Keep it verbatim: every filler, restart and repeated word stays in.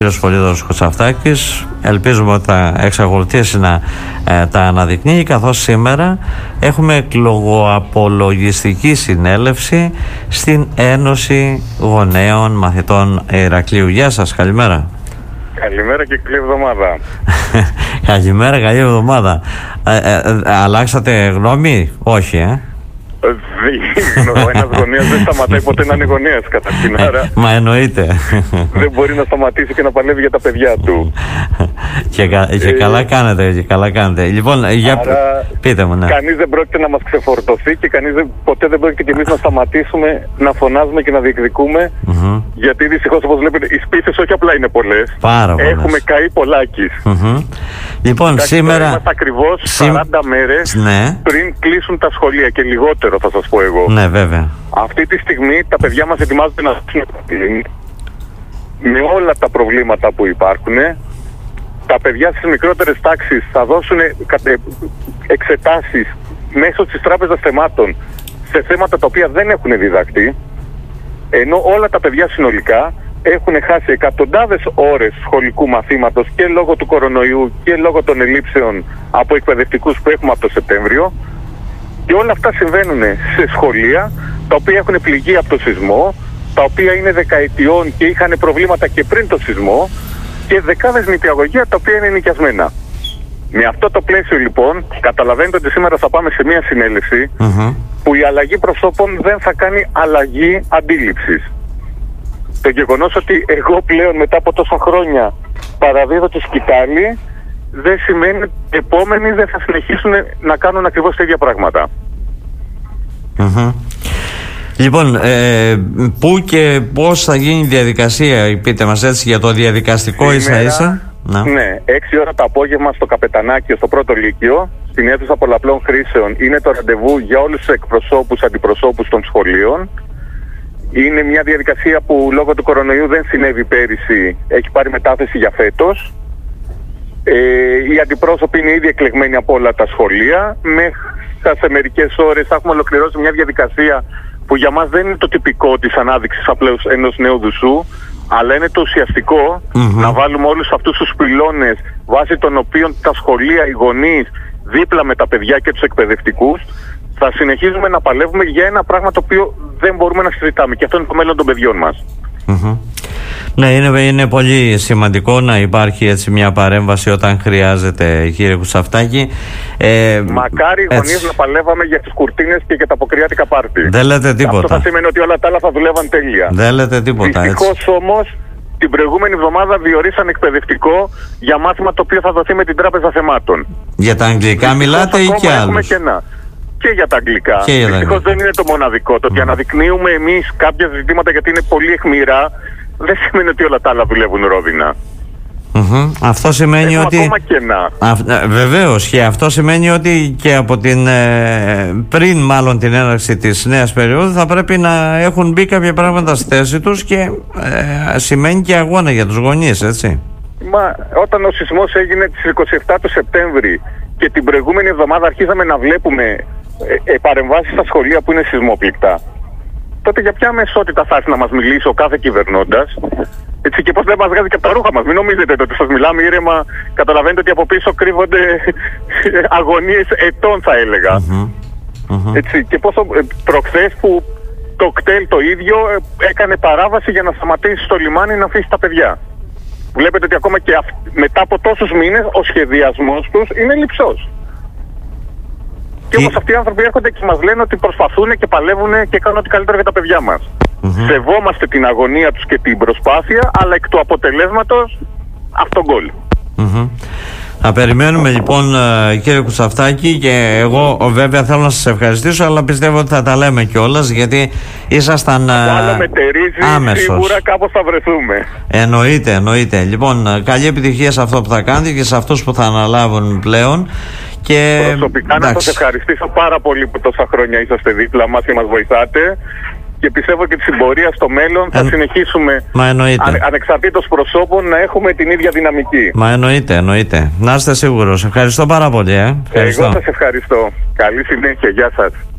Κύριος Πολύδωρος Κουτσαφτάκης, ελπίζουμε ότι θα εξακολουθήσει να ε, τα αναδεικνύει, καθώς σήμερα έχουμε εκλογοαπολογιστική συνέλευση στην Ένωση Γονέων Μαθητών Ηρακλείου. Γεια σας, καλημέρα. Καλημέρα και καλή εβδομάδα. Καλημέρα, καλή εβδομάδα. ε, ε, ε, Αλλάξατε γνώμη? Όχι, ε? Ένας γονέας δεν σταματάει ποτέ να είναι γονέας καταρχήν. Άρα μα εννοείται. δεν μπορεί να σταματήσει και να παλεύει για τα παιδιά του. Και, κα, και ε, καλά κάνετε, και καλά κάνετε. Λοιπόν, για άρα, πείτε μου, ναι. Κανείς δεν πρόκειται να μας ξεφορτωθεί και κανείς δεν, ποτέ δεν πρόκειται και εμείς να σταματήσουμε να φωνάζουμε και να διεκδικούμε. Mm-hmm. Γιατί δυστυχώς, όπως βλέπετε, οι σπίθες όχι απλά είναι πολλές. Πάρα πολλές. Έχουμε καεί πολλάκις. Mm-hmm. Λοιπόν, εντάξει, σήμερα είμαστε ακριβώς σαράντα μέρες ναι. πριν κλείσουν τα σχολεία και λιγότερο, θα σας πω εγώ. Ναι, βέβαια. Αυτή τη στιγμή τα παιδιά μας ετοιμάζονται να δώσουν με όλα τα προβλήματα που υπάρχουν. Τα παιδιά στις μικρότερες τάξεις θα δώσουν εξετάσεις μέσω της τράπεζας θεμάτων σε θέματα τα οποία δεν έχουν διδαχτεί, ενώ όλα τα παιδιά συνολικά έχουν χάσει εκατοντάδες ώρες σχολικού μαθήματος και λόγω του κορονοϊού και λόγω των ελλείψεων από εκπαιδευτικούς που έχουμε από το Σεπτέμβριο. Και όλα αυτά συμβαίνουν σε σχολεία τα οποία έχουν πληγεί από το σεισμό, τα οποία είναι δεκαετιών και είχαν προβλήματα και πριν το σεισμό, και δεκάδες νηπιαγωγεία τα οποία είναι νοικιασμένα. Με αυτό το πλαίσιο λοιπόν, καταλαβαίνετε ότι σήμερα θα πάμε σε μια συνέλευση mm-hmm. που η αλλαγή προσώπων δεν θα κάνει αλλαγή αντίληψης. Το γεγονός ότι εγώ πλέον μετά από τόσα χρόνια παραδίδω τη σκητάλη δεν σημαίνει ότι οι επόμενοι δεν θα συνεχίσουν να κάνουν ακριβώς τα ίδια πράγματα. Mm-hmm. Λοιπόν, ε, πού και πώς θα γίνει η διαδικασία, πείτε μας έτσι, για το διαδικαστικό ίσα ίσα? Ναι, έξι ώρα το απόγευμα στο Καπετανάκιο, στο πρώτο λύκειο, στην αίθουσα πολλαπλών χρήσεων, είναι το ραντεβού για όλους τους εκπροσώπους, αντιπροσώπους των σχολείων. Είναι μια διαδικασία που λόγω του κορονοϊού δεν συνέβη πέρυσι, έχει πάρει μετάθεση για φέτος. Ε, οι αντιπρόσωποι είναι ήδη εκλεγμένοι από όλα τα σχολεία. Μέσα σε μερικές ώρες θα έχουμε ολοκληρώσει μια διαδικασία που για μας δεν είναι το τυπικό της ανάδειξης απλώς ενός νέου δουσού, αλλά είναι το ουσιαστικό mm-hmm. να βάλουμε όλους αυτούς τους πυλώνες βάσει των οποίων τα σχολεία, οι γονείς, δίπλα με τα παιδιά και τους εκπαιδευτικούς, θα συνεχίζουμε να παλεύουμε για ένα πράγμα το οποίο δεν μπορούμε να συζητάμε, και αυτό είναι το μέλλον των παιδιών μας. Mm-hmm. Ναι, είναι, είναι πολύ σημαντικό να υπάρχει έτσι μια παρέμβαση όταν χρειάζεται, κύριε Κουτσαφτάκη. Ε, Μακάρι οι γονείς να παλεύαμε για τις κουρτίνες και για τα αποκριάτικα πάρτι. Δεν λέτε τίποτα. Αυτό θα σημαίνει ότι όλα τα άλλα θα δουλεύαν τέλεια. Δεν λέτε τίποτα. Δυστυχώς όμως την προηγούμενη εβδομάδα διορίσαν εκπαιδευτικό για μάθημα το οποίο θα δοθεί με την Τράπεζα Θεμάτων. Για τα αγγλικά μιλάτε ή και άλλους? Και για τα αγγλικά. Δυστυχώς δεν είναι το μοναδικό. Το ότι mm. αναδεικνύουμε εμείς κάποια ζητήματα γιατί είναι πολύ αιχμηρά, δεν σημαίνει ότι όλα τα άλλα δουλεύουν ρόδινα. Mm-hmm. Αυτό σημαίνει Έχουμε ότι. Ακόμα κενά. Α, βεβαίως, και αυτό σημαίνει ότι και από την. Ε, πριν μάλλον την έναρξη της νέας περίοδου θα πρέπει να έχουν μπει κάποια πράγματα στη θέση τους και ε, σημαίνει και αγώνα για τους γονείς, έτσι. Μα όταν ο σεισμός έγινε τις είκοσι επτά του Σεπτέμβρη και την προηγούμενη εβδομάδα αρχίσαμε να βλέπουμε ε, ε, παρεμβάσεις στα σχολεία που είναι σεισμόπληκτα, τότε για ποια μεσότητα θα έρθει να μας μιλήσει ο κάθε κυβερνώντας? Έτσι, και πώς δεν μας βγάζει και από τα ρούχα μας? Μην νομίζετε ότι σας μιλάμε ήρεμα. Καταλαβαίνετε ότι από πίσω κρύβονται αγωνίες ετών, θα έλεγα. Mm-hmm. Mm-hmm. Έτσι, και πόσο ε, προχθές που το κτέλ το ίδιο ε, έκανε παράβαση για να σταματήσει στο λιμάνι να αφήσει τα παιδιά. Βλέπετε ότι ακόμα και αυ... μετά από τόσους μήνες ο σχεδιασμός τους είναι λειψός. Και όμως αυτοί οι άνθρωποι έρχονται και μας λένε ότι προσπαθούν και παλεύουν και κάνουν ό,τι καλύτερο για τα παιδιά μας. Mm-hmm. Σεβόμαστε την αγωνία τους και την προσπάθεια, αλλά εκ του αποτελέσματος αυτό γκολ. Mm-hmm. Θα περιμένουμε λοιπόν, κύριε Κουτσαφτάκη, και εγώ βέβαια θέλω να σας ευχαριστήσω, αλλά πιστεύω ότι θα τα λέμε κιόλας, γιατί ήσασταν άμεσος. Σίγουρα κάπως θα βρεθούμε. Εννοείται, εννοείται. Λοιπόν, καλή επιτυχία σε αυτό που θα κάνετε και σε αυτούς που θα αναλάβουν πλέον. Και προσωπικά εντάξει, να σας ευχαριστήσω πάρα πολύ που τόσα χρόνια είσαστε δίπλα μας και μας βοηθάτε. Και πιστεύω και τη συμπορία στο μέλλον θα ε, συνεχίσουμε ανε, ανεξαρτήτως προσώπων να έχουμε την ίδια δυναμική. Μα εννοείται, εννοείται. Να είστε σίγουρος. Ευχαριστώ πάρα πολύ. Ε. Ευχαριστώ. Εγώ σας ευχαριστώ. Καλή συνέχεια. Γεια σας.